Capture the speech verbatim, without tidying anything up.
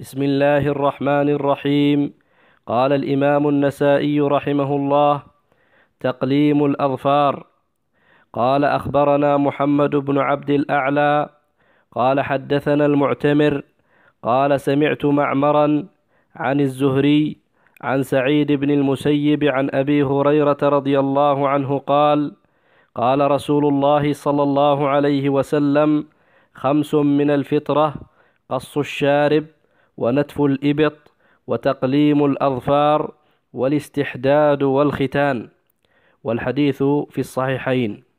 بسم الله الرحمن الرحيم. قال الإمام النسائي رحمه الله: تقليم الأظفار. قال: أخبرنا محمد بن عبد الأعلى قال: حدثنا المعتمر قال: سمعت معمرا عن الزهري عن سعيد بن المسيب عن أبي هريرة رضي الله عنه قال: قال رسول الله صلى الله عليه وسلم: خمس من الفطرة: قص الشارب، ونتف الإبط، وتقليم الأظفار، والاستحداد والختان. والحديث في الصحيحين.